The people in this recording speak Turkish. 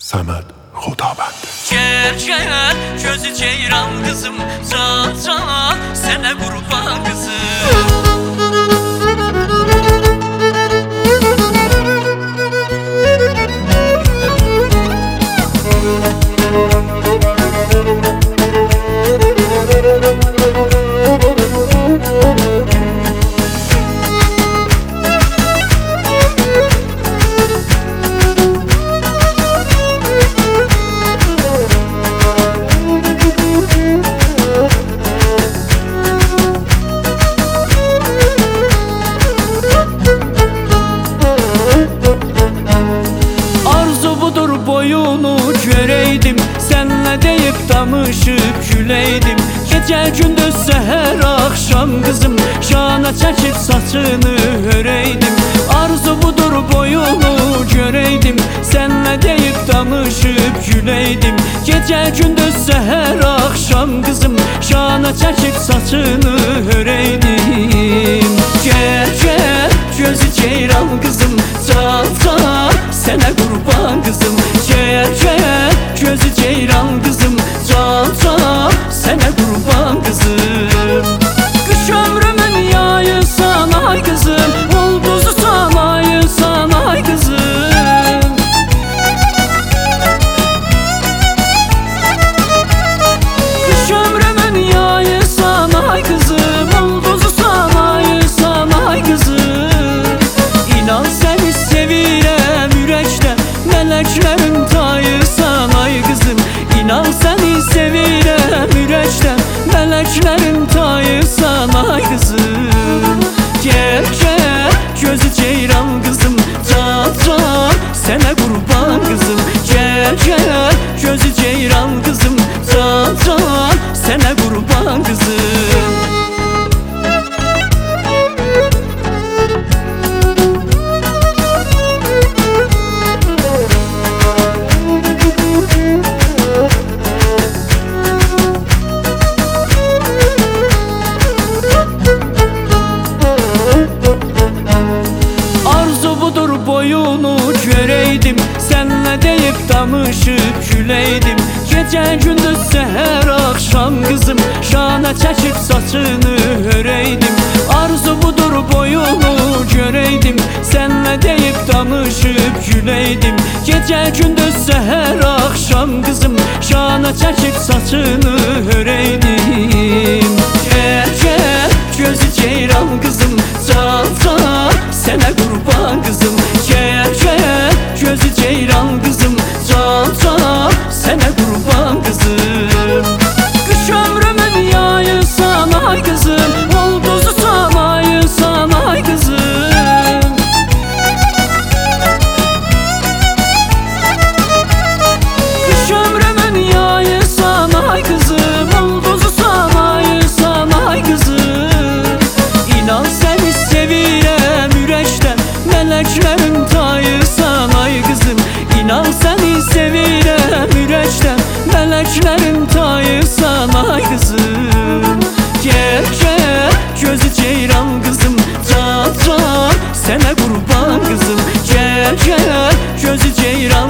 Səməd Xudabənd. Gel gel gözü ceyran kızım, can can sene kurban kızım. Boyunu göreydim, senle deyip danışıp güleydim. Gece gündüz seher akşam kızım, şana çekip saçını öreydim. Arzu budur boyunu göreydim, senle deyip danışıp güleydim. Gece gündüz seher akşam kızım, şana çekip saçını öreydim. Gel gel gözü ceyran kızım, can can sene kurban kızım. Gel gel gözü ceyran kızım, can can sene kurban kızım. Kış ömrümün yayı sana ay kızım, ulduzu sana ay sana ay kızım. Kış ömrümün yayı sana ay kızım, ulduzu sana ay sana ay kızım. İnan seni sevirem yürekte, meleklerin tayı sana ay kızım. İnan seni sevirem yürekte, meleklerin tayı sana ay kızım. Gel gel gözü ceyran kızım, can can sene kurban kızım. Gel gel gözü ceyran kızım, can can sene kurban kızım. Boyunu göreydim, senle deyip danışıp güleydim. Gece gündüz seher akşam kızım, şana çekip saçını öreydim. Arzu budur boyunu göreydim, senle deyip danışıp güleydim. Gece gündüz seher akşam kızım, şana çekip saçını öreydim. Gel gel gözü ceyran kızım, can can sene kurban kızım. Gel gel gözü ceyran kızım, can can sene kurban kızım. Kış ömrümün yayı sana ay kızım, ulduzu sana ay sana ay kızım. Kış ömrümün yayı sana ay kızım, ulduzu sana ay sana ay kızım. İnan seni sevirem yürekte, meleklerin tayı sana ay kızım. İnan seni sevirem yürekte, meleklerin tayı sana ay kızım. Gel gel gözü ceyran kızım, can can sene kurban kızım. Gel gel gözü ceyran